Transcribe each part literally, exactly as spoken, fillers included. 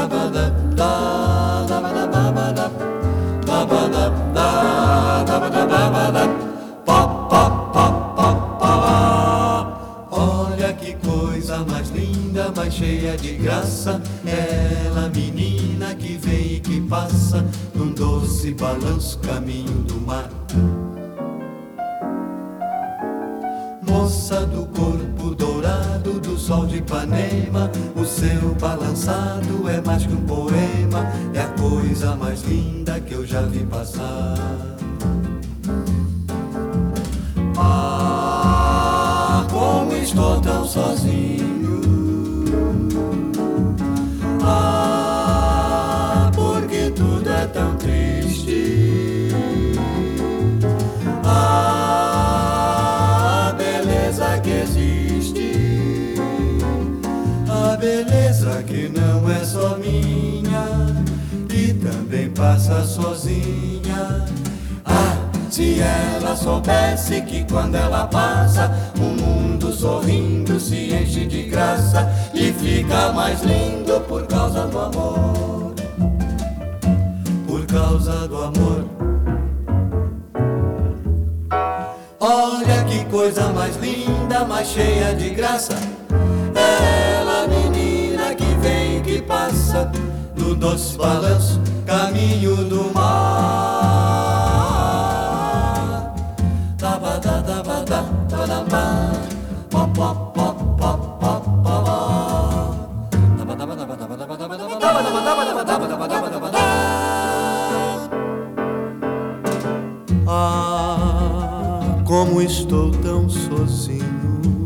Olha que coisa mais linda, mais cheia de graça. Ela, menina que vem e que passa num doce balanço, caminho do mar. Moça do corpo dourado do sol de Ipanema, o seu balançado é mais que um poema, é a coisa mais linda que eu já vi passar. Ah, como estou tão sozinho. Ah, porque tudo é tão triste. Ah, a beleza que existe, a beleza que não é só minha, e também passa sozinha. Ah, se ela soubesse que quando ela passa, o mundo sorrindo se enche de graça e fica mais lindo por causa do amor, por causa do amor. Olha que coisa mais linda, mais cheia de graça. É ela, menina que vem e que passa no doce balanço, caminho do mar. Tabada, tabada, tabada, pop, pop, pop, pop, pop, pop. Ah, como estou tão sozinho.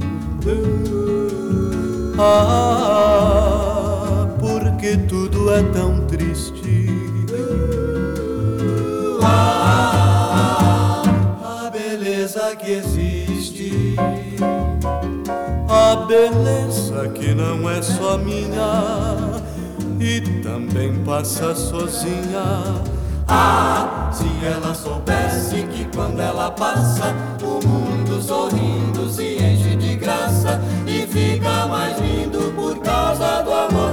Ah, porque tudo é tão triste. Ah, a beleza que existe, a beleza que não é só minha e também passa sozinha. Ah, se ela soubesse que quando ela passa, o mundo sorrindo se enche de graça e fica mais lindo por causa do amor.